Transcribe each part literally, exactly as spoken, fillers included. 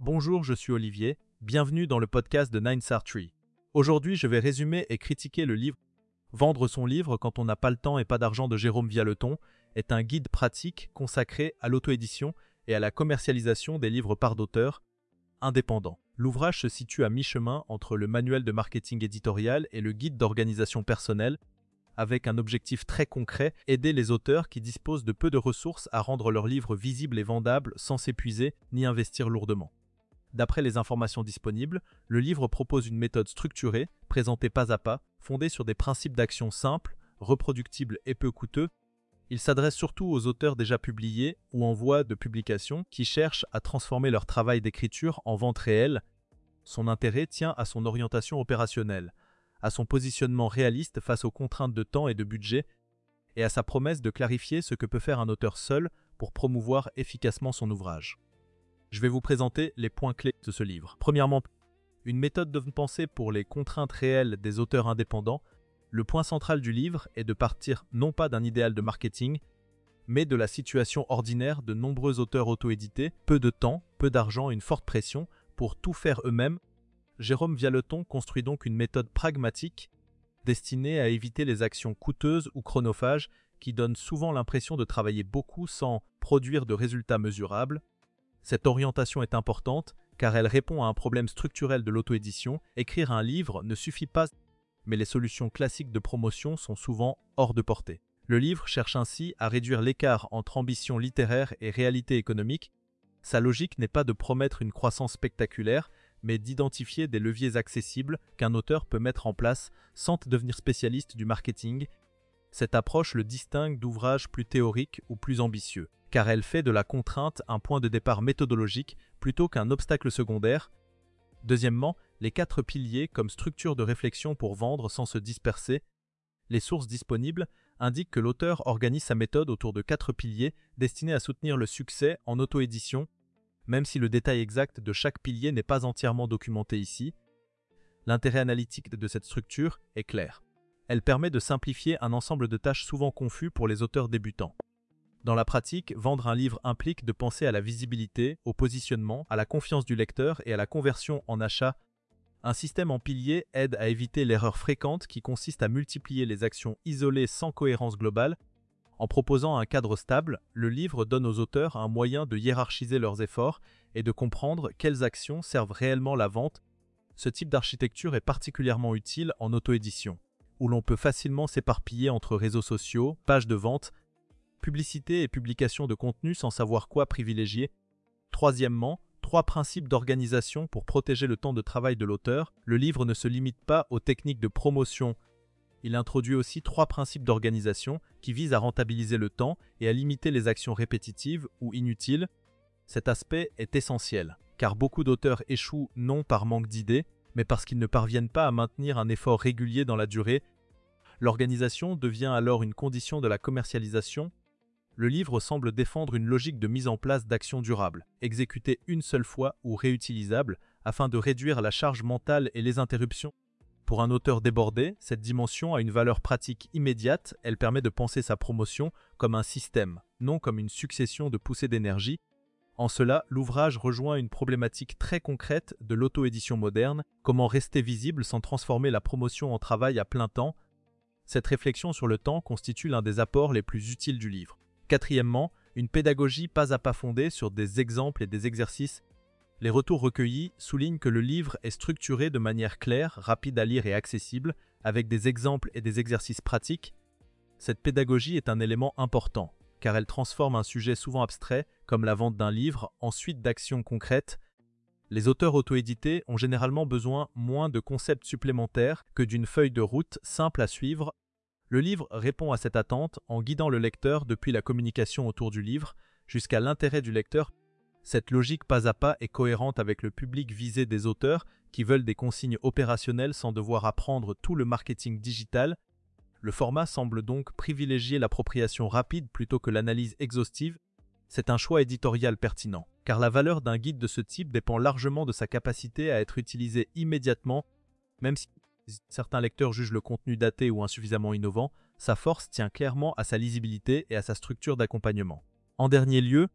Bonjour, je suis Olivier, bienvenue dans le podcast de Nine Star Tree. Aujourd'hui, je vais résumer et critiquer le livre Vendre son livre quand on n'a pas le temps et pas d'argent de Jérôme Vialleton est un guide pratique consacré à l'auto-édition et à la commercialisation des livres par d'auteurs indépendants. L'ouvrage se situe à mi-chemin entre le manuel de marketing éditorial et le guide d'organisation personnelle, avec un objectif très concret, aider les auteurs qui disposent de peu de ressources à rendre leurs livres visibles et vendables sans s'épuiser ni investir lourdement. D'après les informations disponibles, le livre propose une méthode structurée, présentée pas à pas, fondée sur des principes d'action simples, reproductibles et peu coûteux. Il s'adresse surtout aux auteurs déjà publiés ou en voie de publication qui cherchent à transformer leur travail d'écriture en vente réelle. Son intérêt tient à son orientation opérationnelle, à son positionnement réaliste face aux contraintes de temps et de budget, et à sa promesse de clarifier ce que peut faire un auteur seul pour promouvoir efficacement son ouvrage. Je vais vous présenter les points clés de ce livre. Premièrement, une méthode de pensée pour les contraintes réelles des auteurs indépendants. Le point central du livre est de partir non pas d'un idéal de marketing, mais de la situation ordinaire de nombreux auteurs auto-édités, peu de temps, peu d'argent et une forte pression pour tout faire eux-mêmes. Jérôme Vialleton construit donc une méthode pragmatique destinée à éviter les actions coûteuses ou chronophages qui donnent souvent l'impression de travailler beaucoup sans produire de résultats mesurables. Cette orientation est importante car elle répond à un problème structurel de l'auto-édition. Écrire un livre ne suffit pas, mais les solutions classiques de promotion sont souvent hors de portée. Le livre cherche ainsi à réduire l'écart entre ambition littéraire et réalité économique. Sa logique n'est pas de promettre une croissance spectaculaire, mais d'identifier des leviers accessibles qu'un auteur peut mettre en place sans devenir spécialiste du marketing. Cette approche le distingue d'ouvrages plus théoriques ou plus ambitieux, car elle fait de la contrainte un point de départ méthodologique plutôt qu'un obstacle secondaire. Deuxièmement, les quatre piliers comme structure de réflexion pour vendre sans se disperser. Les sources disponibles indiquent que l'auteur organise sa méthode autour de quatre piliers destinés à soutenir le succès en auto-édition, même si le détail exact de chaque pilier n'est pas entièrement documenté ici. L'intérêt analytique de cette structure est clair. Elle permet de simplifier un ensemble de tâches souvent confus pour les auteurs débutants. Dans la pratique, vendre un livre implique de penser à la visibilité, au positionnement, à la confiance du lecteur et à la conversion en achat. Un système en piliers aide à éviter l'erreur fréquente qui consiste à multiplier les actions isolées sans cohérence globale. En proposant un cadre stable, le livre donne aux auteurs un moyen de hiérarchiser leurs efforts et de comprendre quelles actions servent réellement la vente. Ce type d'architecture est particulièrement utile en auto-édition, où l'on peut facilement s'éparpiller entre réseaux sociaux, pages de vente, publicité et publication de contenu sans savoir quoi privilégier. Troisièmement, trois principes d'organisation pour protéger le temps de travail de l'auteur. Le livre ne se limite pas aux techniques de promotion. Il introduit aussi trois principes d'organisation qui visent à rentabiliser le temps et à limiter les actions répétitives ou inutiles. Cet aspect est essentiel, car beaucoup d'auteurs échouent non par manque d'idées, mais parce qu'ils ne parviennent pas à maintenir un effort régulier dans la durée. L'organisation devient alors une condition de la commercialisation. Le livre semble défendre une logique de mise en place d'actions durables, exécutées une seule fois ou réutilisables, afin de réduire la charge mentale et les interruptions. Pour un auteur débordé, cette dimension a une valeur pratique immédiate. Elle permet de penser sa promotion comme un système, non comme une succession de poussées d'énergie. En cela, l'ouvrage rejoint une problématique très concrète de l'auto-édition moderne, comment rester visible sans transformer la promotion en travail à plein temps. Cette réflexion sur le temps constitue l'un des apports les plus utiles du livre. Quatrièmement, une pédagogie pas à pas fondée sur des exemples et des exercices. Les retours recueillis soulignent que le livre est structuré de manière claire, rapide à lire et accessible, avec des exemples et des exercices pratiques. Cette pédagogie est un élément important, car elle transforme un sujet souvent abstrait, comme la vente d'un livre, en suite d'actions concrètes. Les auteurs auto-édités ont généralement besoin moins de concepts supplémentaires que d'une feuille de route simple à suivre. Le livre répond à cette attente en guidant le lecteur depuis la communication autour du livre jusqu'à l'intérêt du lecteur. Cette logique pas à pas est cohérente avec le public visé des auteurs qui veulent des consignes opérationnelles sans devoir apprendre tout le marketing digital. Le format semble donc privilégier l'appropriation rapide plutôt que l'analyse exhaustive. C'est un choix éditorial pertinent, car la valeur d'un guide de ce type dépend largement de sa capacité à être utilisé immédiatement, même si certains lecteurs jugent le contenu daté ou insuffisamment innovant, sa force tient clairement à sa lisibilité et à sa structure d'accompagnement. En dernier lieu,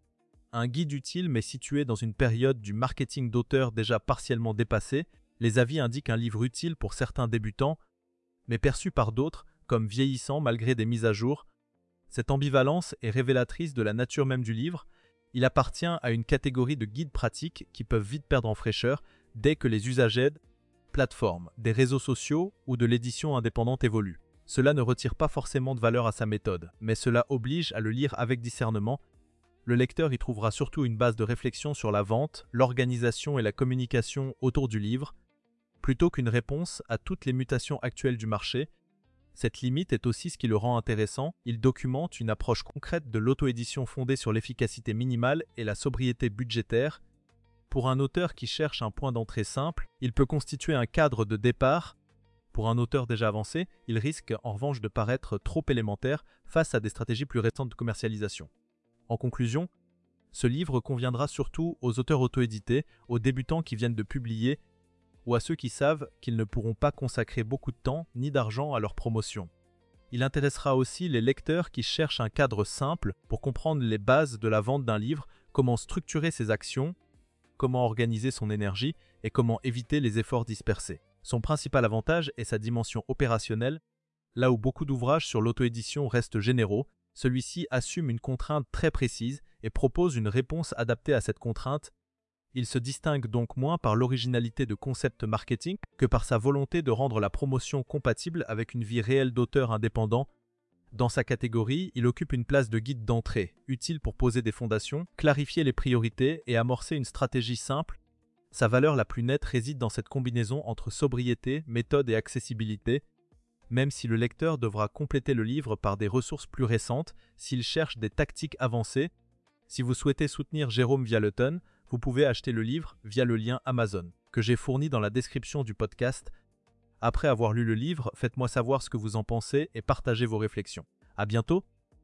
Un guide utile mais situé dans une période du marketing d'auteur déjà partiellement dépassée, les avis indiquent un livre utile pour certains débutants, mais perçu par d'autres comme vieillissant malgré des mises à jour. Cette ambivalence est révélatrice de la nature même du livre. Il appartient à une catégorie de guides pratiques qui peuvent vite perdre en fraîcheur dès que les usagers, plateformes, des réseaux sociaux ou de l'édition indépendante évoluent. Cela ne retire pas forcément de valeur à sa méthode, mais cela oblige à le lire avec discernement. Le lecteur y trouvera surtout une base de réflexion sur la vente, l'organisation et la communication autour du livre, plutôt qu'une réponse à toutes les mutations actuelles du marché. Cette limite est aussi ce qui le rend intéressant. Il documente une approche concrète de l'auto-édition fondée sur l'efficacité minimale et la sobriété budgétaire. Pour un auteur qui cherche un point d'entrée simple, il peut constituer un cadre de départ. Pour un auteur déjà avancé, il risque en revanche de paraître trop élémentaire face à des stratégies plus récentes de commercialisation. En conclusion, ce livre conviendra surtout aux auteurs auto-édités, aux débutants qui viennent de publier ou à ceux qui savent qu'ils ne pourront pas consacrer beaucoup de temps ni d'argent à leur promotion. Il intéressera aussi les lecteurs qui cherchent un cadre simple pour comprendre les bases de la vente d'un livre, comment structurer ses actions, comment organiser son énergie et comment éviter les efforts dispersés. Son principal avantage est sa dimension opérationnelle. Là où beaucoup d'ouvrages sur l'auto-édition restent généraux, celui-ci assume une contrainte très précise et propose une réponse adaptée à cette contrainte. Il se distingue donc moins par l'originalité de concept marketing que par sa volonté de rendre la promotion compatible avec une vie réelle d'auteur indépendant. Dans sa catégorie, il occupe une place de guide d'entrée, utile pour poser des fondations, clarifier les priorités et amorcer une stratégie simple. Sa valeur la plus nette réside dans cette combinaison entre sobriété, méthode et accessibilité, même si le lecteur devra compléter le livre par des ressources plus récentes s'il cherche des tactiques avancées. Si vous souhaitez soutenir Jérôme Vialeton, vous pouvez acheter le livre via le lien Amazon, que j'ai fourni dans la description du podcast. Après avoir lu le livre, faites-moi savoir ce que vous en pensez et partagez vos réflexions. À bientôt!